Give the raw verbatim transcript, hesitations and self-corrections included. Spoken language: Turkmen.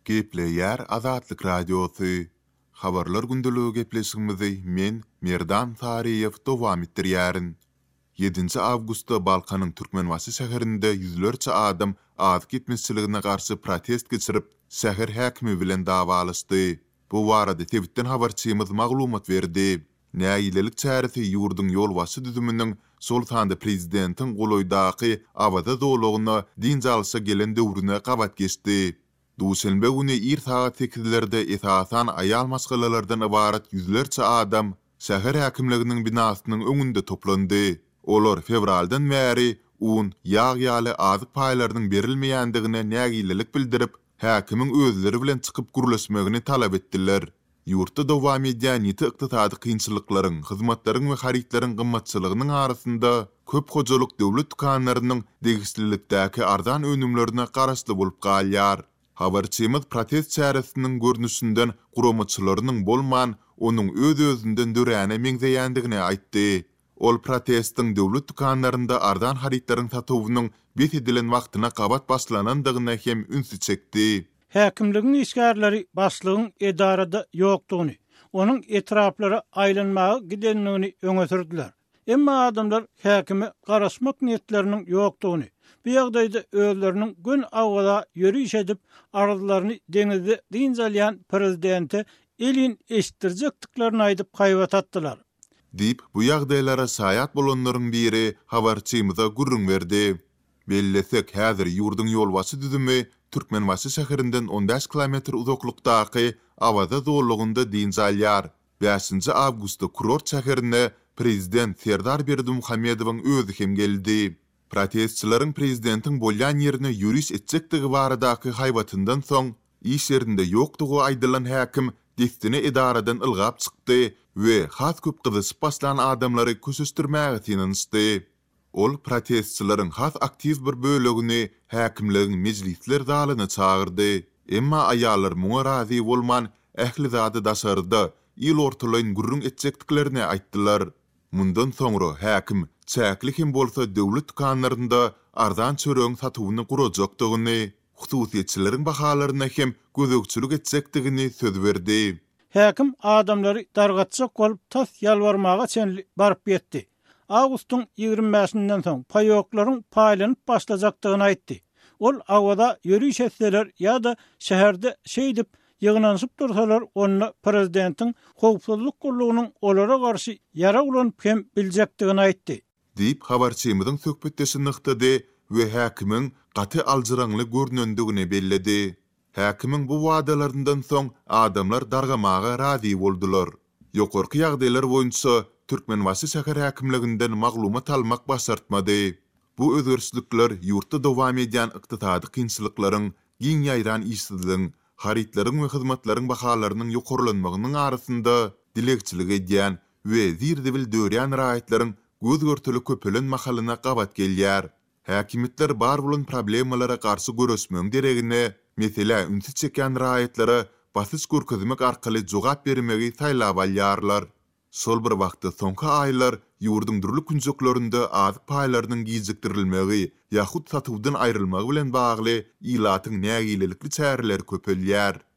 Gepleyer Azatlyk Radiosu. Habarlar gündülüğü gepleşigimizi men Merdan Tariyev dowam etdirýärin. yedinji awgustda Balkanyň Türkmenwasy şäherinde ýüzlerçe adam az gitmesçiligine garşy protest geçirip, şäher häkimi bilen dawalaşdy. Bu barada Twitter'den habarçymyz maglumat berdi. Näýilelik çäresi ýurdun ýolbaşy düzüminiň sol tanda prezidentiň goloýdaky awada dowlugyna din jalşa gelen döwrüne gabat geçdi. Duşenbe güni ir saat sekizlerde esasan ayal maskalalardan ibaret yüzlerçe adam şäher häkimliginiň binasynyň öňünde toplandy. Olar fevraldan bäri un ýag-ýaly azyk paýlarynyň berilmeýändigine nägilelik bildirip, häkimiň özleri bilen çykyp gürleşmegini talap etdiler. Ýurtda dowam edýän ýeti ykdysady kynçylyklaryň, hyzmatlaryň we haritlaryň gymmatçylygynyň arasynda köp hojalyk döwlet dukanlarynyň degislilikdäki arzan önümlerine garaşly bolup galýar. Habarçymyz protest çäresiniň görnüşinden guramaçylarynyň bolman, onuň öz-özünden döräne meňzeýändigini aýtdy. Ol protestiň döwlet dukanlarynda ardan haritlaryň satawynyň bet edilen wagtyna gabat başlanandygyna hem ünsü çekdi. Häkimligiň işgärleri başlygyň edarada ýokdugyny, onuň etraplara aýlanmagy gidenligini öňe sürdiler. Emma adamlar häkime garaşmak niýetleriniň ýokdugyny, bu ýagdaýda özleriniň gün awada ýürüýüş edip aralaryny deňizde dinjalýan prezidente elin eşitdirjekdiklaryny aýdyp gaýbat atdylar. Dip bu ýagdaýlara saýat bolanlaryň biri habarçymyza gurrun berdi. Bellesek häzir ýurdun ýolbaşy düzümi Türkmenwasy şäherinden on beş kilometr uzaklykdaky awada dowlugynda dinjalýar. beşinji awgustda Kurort şäherine prezident Serdar Berdimuhammedowyň özü hem geldi. Protestçilaryň prezidentiň bolýan ýerine ýürüş etjekdigi baradaky haýbatyndan soň iş ýerinde ýokdugy aýdylan häkim destini edaradan ılgap çykdy we has köp gyzyşyp başlan adamlary kösüstürmäge tinanşdy. Ol protestçilaryň has aktiv bir bölegini häkimligiň mejlisler zalyna çağırdy. Emma aýallar muňa razy bolman ähli zady daşardy. İl ortalaryň gurrun etjekdiklerini aýtdylar. Mundan soňra häkim çäkli hem bolsa döwlet dukanlarynda arzan çöreň satawyny gurajakdygyny, hususiýetçileriň bahalaryna hem gözegçilik etjekdigini söz berdi. Häkim adamlary dargatjak bolup tas ýalbarmaga çenli baryp ýetdi. Awgustyň ýygrimi beşinden soň paýoklaryň paýlanyp başlajakdygyny aýtdy. Ol awada ýürüýüş etseler ýa-da şäherde şeýdip ýygnanyşyp dursalar, onu prezidentiň howpsuzlyk gurulugynyň olara garşy ýara ulanyp hem biljekdigini aýtdy. Dip habarçymyzyň söhbetdeşini nykdy we häkimiň gaty aljyraňly görnendigini belledi. Häkimiň bu wadalaryndan soň adamlar dargamaga razy boldular. Ýokarky ýagdaýlar boýunça Türkmenwasy şäher häkimliginden maglumat almak başartmady. Bu özgörçlükler ýurtda dowam edýän ykdysady kynçylyklaryň, giň ýaýran işsizligiň, haritlaryň we hyzmatlaryň bahalarynyň ýokarlanmagynyň arasynda dilekçilik edýän we zirdebil dörýän raýatlaryň göz görtüli köpelen mahalyna gabat gelýär. Häkimetler bar bolan problemalara garşy görüşmeň deregine, mesele ünsü çeken raýatlara basyş görkezmek arkaly jogap bermegi taýlap alýarlar. Sol bir wagtda soňky aýlar ýurdun durly künjeklerinde azyk paýlarynyň gijikdirilmegi ýa-hut satywdan aýrylmagy bilen bagly ilatyň nägilelikli çäreleri köpelýär.